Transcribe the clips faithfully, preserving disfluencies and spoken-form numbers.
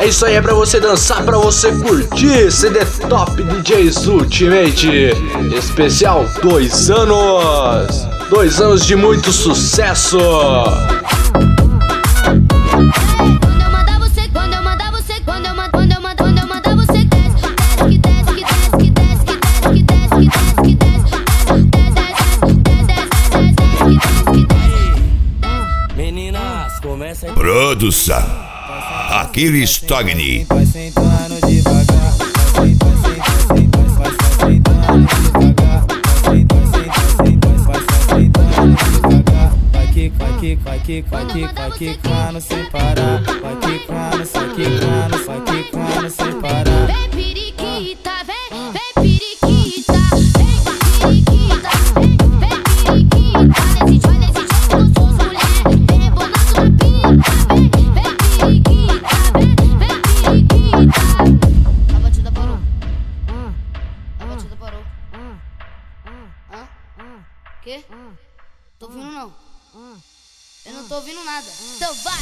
É isso aí, é pra você dançar, pra você curtir. C D Top D Js Ultimate especial dois anos. Dois anos de muito sucesso. Produção Aquiles Togni. Vai sentando devagar, vai quicando sem parar, vai quicando, vai quicando, vai quicando sem parar. Vem periquita, vem, vem periquita, vem periquita, vem, vem periquita. Nesse jogo, nesse jogo gostoso, mulher, vem rebolando na pica. Vem, vem periquita, vem, vem periquita. A batida parou, a batida parou. Hã? Quê? Tô ouvindo não. Eu não tô ouvindo nada. Então vai!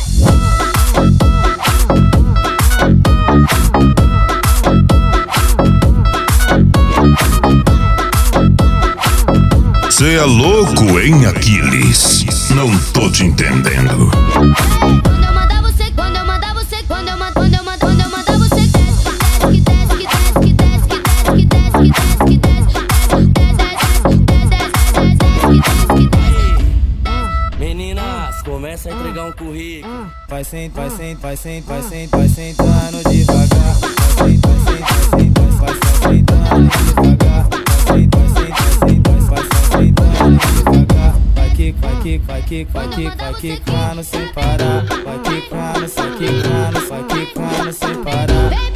Cê é louco, hein, Aquiles? Não tô te entendendo. Quando eu mandar você, quando eu mandar você, quando eu mandar, quando eu mandar, quando eu mandar você desce, que desce, que desce, que desce, que desce, que desce, que desce, que desce, que desce. Meninas, começa a entregar um currículo. Vai sentar, vai sentar, vai sentar, vai sentar, vai sentando devagar. Vai sentar, vai sentar, vai sentando devagar. Vai sentar, vai sentar, vai sentando devagar. Vai quicar, vai quicar, vai quicar, vai quicar, vai quicando sem parar. Vai quicando, vai quicando, vai quicando sem parar.